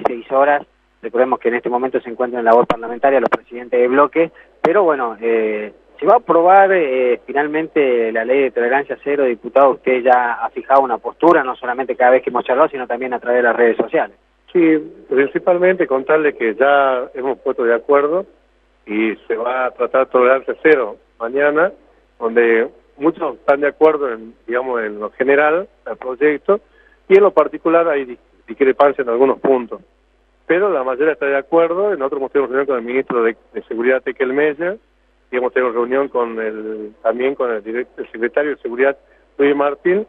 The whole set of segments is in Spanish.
16 horas. Recordemos que en este momento se encuentran en labor parlamentaria los presidentes de bloque, pero bueno, se va a aprobar finalmente la ley de tolerancia cero, diputado. Usted ya ha fijado una postura, no solamente cada vez que hemos charlado, sino también a través de las redes sociales. Sí, principalmente contarle que ya hemos puesto de acuerdo y se va a tratar tolerancia cero mañana, donde muchos están de acuerdo en, digamos, en lo general del proyecto, y en lo particular hay discrepancia en algunos puntos. Pero la mayoría está de acuerdo. Nosotros hemos tenido reunión con el ministro de Seguridad, Tekel Meyer, y hemos tenido reunión también con el secretario de Seguridad, Luis Martín,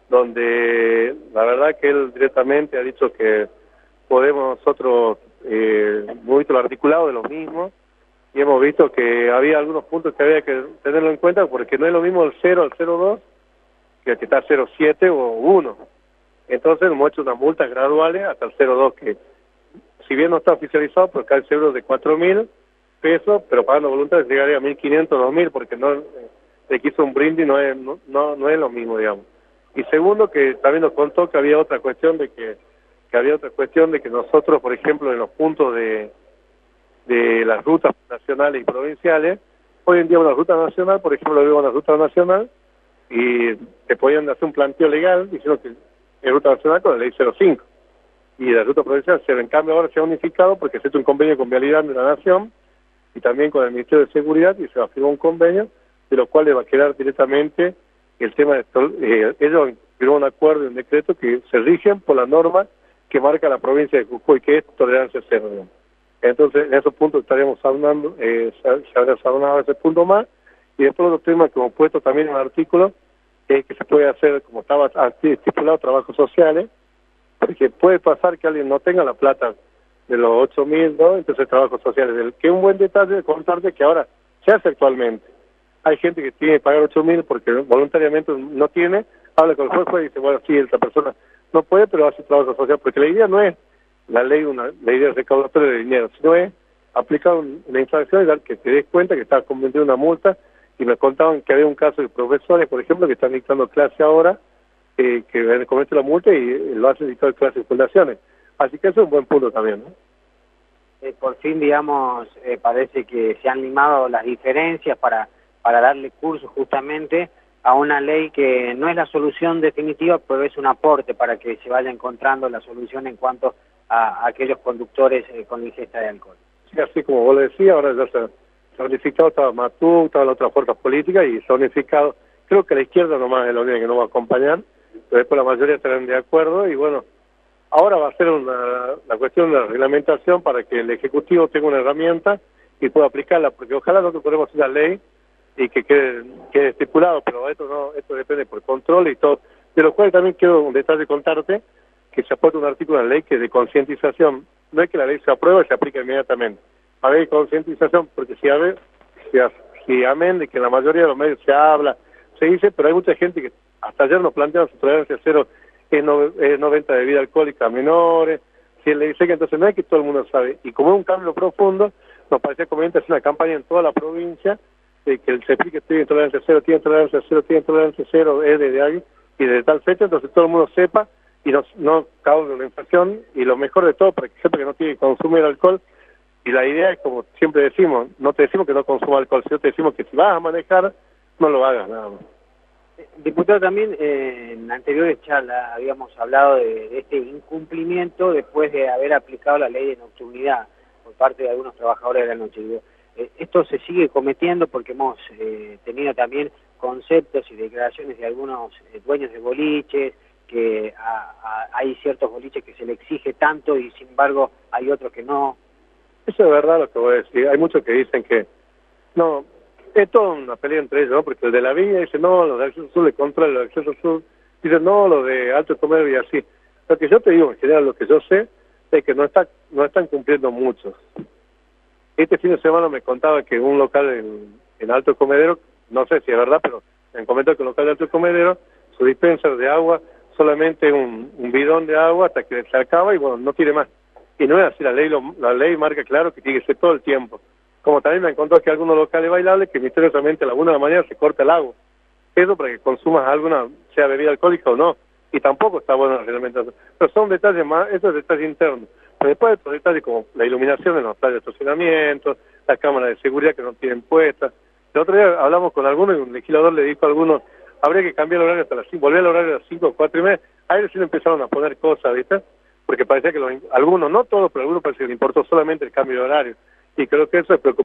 donde la verdad que él directamente ha dicho que podemos nosotros, hemos visto el articulado de los mismos, y hemos visto que había algunos puntos que había que tenerlo en cuenta, porque no es lo mismo el 0 al 0,2 que el que está 0,7 o 1. Entonces hemos hecho unas multas graduales hasta el 0,2, que si bien no está oficializado, porque hay seguros de 4.000 pesos, pero pagando voluntarios llegaría a 1.500, 2.000, porque no le quiso un brindis, no es lo mismo, digamos. Y segundo, que también nos contó que había otra cuestión de que nosotros, por ejemplo, en los puntos de las rutas nacionales y provinciales, hoy en día una ruta nacional, por ejemplo, veo una ruta nacional y te podían hacer un planteo legal diciendo que es ruta nacional con la ley 05 y la ruta provincial, pero en cambio ahora se ha unificado porque se ha hecho un convenio con Vialidad de la Nación y también con el Ministerio de Seguridad, y se va a firmar un convenio de lo cual le va a quedar directamente el tema de ellos firmaron un acuerdo y un decreto que se rigen por la norma que marca la provincia de Jujuy, que es tolerancia cero, digamos. Entonces, en esos puntos estaríamos hablando, se habría hablado ese punto más, y después otro tema que hemos puesto también en el artículo, que se puede hacer, como estaba estipulado, trabajos sociales, porque puede pasar que alguien no tenga la plata de los 8.000, ¿no? Entonces, trabajos sociales, que es un buen detalle de contarte que ahora se hace actualmente. Hay gente que tiene que pagar 8.000 porque voluntariamente no tiene, habla con el juez y dice, bueno, sí, esta persona no puede, pero hace trabajo social, porque la idea no es la idea recaudatoria de dinero, sino es aplicar una infracción y dar que te des cuenta que estás cometiendo una multa. Y me contaban que había un caso de profesores, por ejemplo, que están dictando clase ahora, que cometen la multa y lo hacen dictando clases en fundaciones. Así que eso es un buen punto también, ¿no? Por fin, digamos, parece que se han limado las diferencias para darle curso justamente a una ley que no es la solución definitiva, pero es un aporte para que se vaya encontrando la solución en cuanto a aquellos conductores con ingesta de alcohol. Sí, así como vos lo decías, ahora ya se ha unificado, estaba Matú, estaban las otras fuerzas políticas y se ha unificado. Creo que la izquierda nomás es la única que no va a acompañar, pero después la mayoría estarán de acuerdo y bueno, ahora va a ser la cuestión de la reglamentación para que el Ejecutivo tenga una herramienta y pueda aplicarla, porque ojalá nosotros podamos hacer la ley y que quede estipulado, pero esto depende por control y todo, de lo cual también quiero un detalle contarte, que se aporta un artículo en la ley que es de concientización. No es que la ley se aprueba y se aplica inmediatamente. A ver, concientización, porque si amén de que en la mayoría de los medios se habla, se dice, pero hay mucha gente que hasta ayer nos plantean su tolerancia cero es no venta de bebida alcohólica a menores, si le dice que entonces no es que todo el mundo sabe, y como es un cambio profundo, nos parecía conveniente hacer una campaña en toda la provincia de que el CEPRI que tiene tolerancia cero, tiene tolerancia cero, tiene tolerancia cero, es de alguien, y de tal fecha, entonces todo el mundo sepa y no cause una infracción, y lo mejor de todo, para que sepa que no tiene que consumir alcohol. Y la idea es, como siempre decimos, no te decimos que no consuma alcohol, sino te decimos que si vas a manejar, no lo hagas, nada más. Diputado, también en anteriores charlas habíamos hablado de este incumplimiento después de haber aplicado la ley de nocturnidad por parte de algunos trabajadores de la noche. Esto se sigue cometiendo porque hemos tenido también conceptos y declaraciones de algunos dueños de boliches, que hay ciertos boliches que se le exige tanto y sin embargo hay otros que no. Eso es verdad lo que voy a decir. Hay muchos que dicen que no, es toda una pelea entre ellos, ¿no? Porque el de la viña dice no, los de Acceso Sur le contra el Acceso Sur, dice no, los de Alto Comercio y así. Lo que yo te digo, en general, lo que yo sé es que no están cumpliendo muchos. Este fin de semana me contaba que un local en Alto Comedero, no sé si es verdad, pero me comentó que un local de Alto Comedero, su dispenser de agua, solamente un bidón de agua hasta que se acaba y bueno, no tiene más. Y no es así, la ley marca claro que tiene que ser todo el tiempo. Como también me encontró que algunos locales bailables que misteriosamente a la 1 de la mañana se corta el agua. Eso para que consumas alguna, sea bebida alcohólica o no. Y tampoco está bueno la reglamentación. Pero son detalles más, esos detalles internos. Después otros detalles como la iluminación en los plazas de estacionamiento, las cámaras de seguridad que no tienen puestas. El otro día hablamos con algunos y un legislador le dijo a algunos, habría que cambiar el horario hasta las 5, volver al horario a las 5 o 4 y media. Ahí recién empezaron a poner cosas, ¿viste? Porque parecía que algunos, no todos, pero algunos parece que le importó solamente el cambio de horario. Y creo que eso es preocupante.